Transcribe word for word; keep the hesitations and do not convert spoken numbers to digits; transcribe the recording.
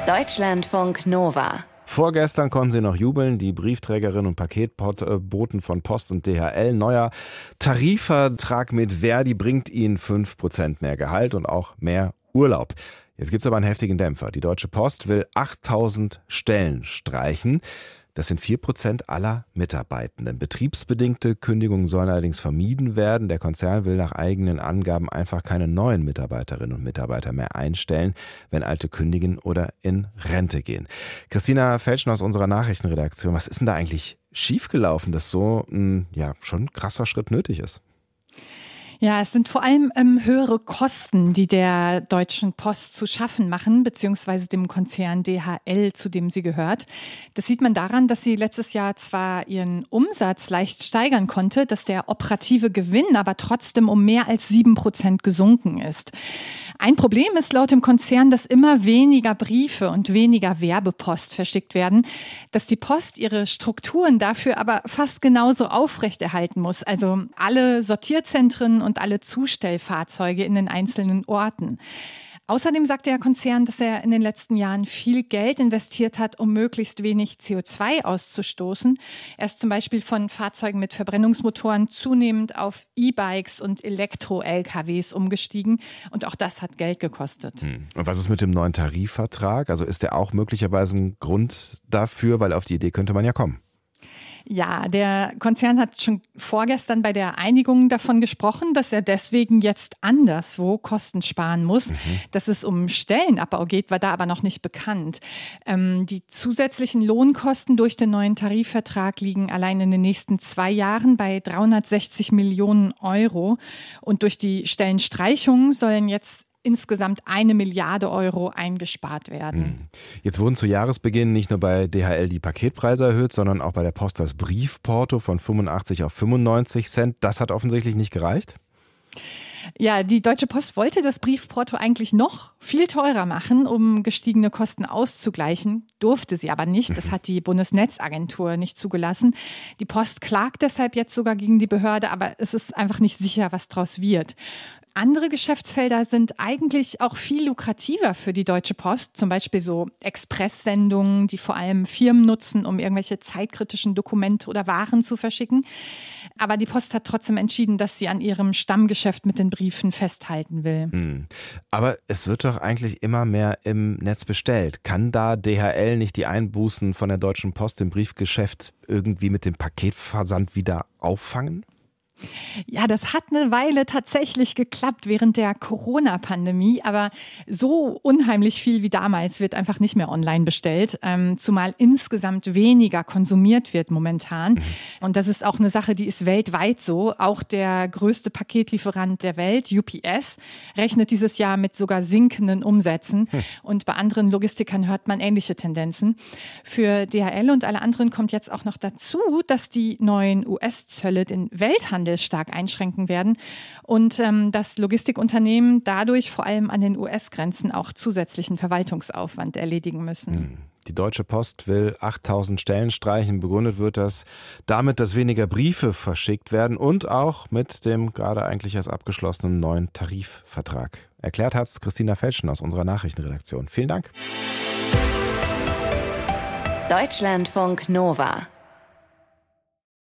Deutschlandfunk Nova. Vorgestern konnten sie noch jubeln, die Briefträgerinnen und Paketboten von Post und D H L. Neuer Tarifvertrag mit Verdi bringt ihnen fünf Prozent mehr Gehalt und auch mehr Urlaub. Jetzt gibt es aber einen heftigen Dämpfer. Die Deutsche Post will achttausend Stellen streichen. Das sind vier Prozent aller Mitarbeitenden. Betriebsbedingte Kündigungen sollen allerdings vermieden werden. Der Konzern will nach eigenen Angaben einfach keine neuen Mitarbeiterinnen und Mitarbeiter mehr einstellen, wenn alte kündigen oder in Rente gehen. Christina Felschen aus unserer Nachrichtenredaktion, was ist denn da eigentlich schiefgelaufen, dass so ein ja, schon krasser Schritt nötig ist? Ja, es sind vor allem ähm, höhere Kosten, die der Deutschen Post zu schaffen machen, beziehungsweise dem Konzern D H L, zu dem sie gehört. Das sieht man daran, dass sie letztes Jahr zwar ihren Umsatz leicht steigern konnte, dass der operative Gewinn aber trotzdem um mehr als sieben Prozent gesunken ist. Ein Problem ist laut dem Konzern, dass immer weniger Briefe und weniger Werbepost verschickt werden, dass die Post ihre Strukturen dafür aber fast genauso aufrechterhalten muss. Also alle Sortierzentren und alle Zustellfahrzeuge in den einzelnen Orten. Außerdem sagt der Konzern, dass er in den letzten Jahren viel Geld investiert hat, um möglichst wenig C O zwei auszustoßen. Er ist zum Beispiel von Fahrzeugen mit Verbrennungsmotoren zunehmend auf E-Bikes und Elektro-L K Ws umgestiegen. Und auch das hat Geld gekostet. Hm. Und was ist mit dem neuen Tarifvertrag? Also ist der auch möglicherweise ein Grund dafür? Weil auf die Idee könnte man ja kommen. Ja, der Konzern hat schon vorgestern bei der Einigung davon gesprochen, dass er deswegen jetzt anderswo Kosten sparen muss. Mhm. Dass es um Stellenabbau geht, war da aber noch nicht bekannt. Ähm, die zusätzlichen Lohnkosten durch den neuen Tarifvertrag liegen allein in den nächsten zwei Jahren bei dreihundertsechzig Millionen Euro. Und durch die Stellenstreichungen sollen jetzt insgesamt eine Milliarde Euro eingespart werden. Jetzt wurden zu Jahresbeginn nicht nur bei D H L die Paketpreise erhöht, sondern auch bei der Post das Briefporto von fünfundachtzig auf fünfundneunzig Cent. Das hat offensichtlich nicht gereicht? Ja, die Deutsche Post wollte das Briefporto eigentlich noch viel teurer machen, um gestiegene Kosten auszugleichen, durfte sie aber nicht. Das hat die Bundesnetzagentur nicht zugelassen. Die Post klagt deshalb jetzt sogar gegen die Behörde, aber es ist einfach nicht sicher, was draus wird. Andere Geschäftsfelder sind eigentlich auch viel lukrativer für die Deutsche Post, zum Beispiel so Expresssendungen, die vor allem Firmen nutzen, um irgendwelche zeitkritischen Dokumente oder Waren zu verschicken. Aber die Post hat trotzdem entschieden, dass sie an ihrem Stammgeschäft mit den Briefen festhalten will. Hm. Aber es wird doch eigentlich immer mehr im Netz bestellt. Kann da D H L nicht die Einbußen von der Deutschen Post im Briefgeschäft irgendwie mit dem Paketversand wieder auffangen? Ja, das hat eine Weile tatsächlich geklappt während der Corona-Pandemie, aber so unheimlich viel wie damals wird einfach nicht mehr online bestellt, ähm, zumal insgesamt weniger konsumiert wird momentan. Mhm. Und das ist auch eine Sache, die ist weltweit so. Auch der größte Paketlieferant der Welt, U P S, rechnet dieses Jahr mit sogar sinkenden Umsätzen. Mhm. Und bei anderen Logistikern hört man ähnliche Tendenzen. Für D H L und alle anderen kommt jetzt auch noch dazu, dass die neuen U S-Zölle den Welthandel stark einschränken werden und ähm, dass Logistikunternehmen dadurch vor allem an den U S-Grenzen auch zusätzlichen Verwaltungsaufwand erledigen müssen. Die Deutsche Post will achttausend Stellen streichen. Begründet wird das damit, dass weniger Briefe verschickt werden und auch mit dem gerade eigentlich erst abgeschlossenen neuen Tarifvertrag. Erklärt hat es Christina Felschen aus unserer Nachrichtenredaktion. Vielen Dank. Deutschlandfunk Nova.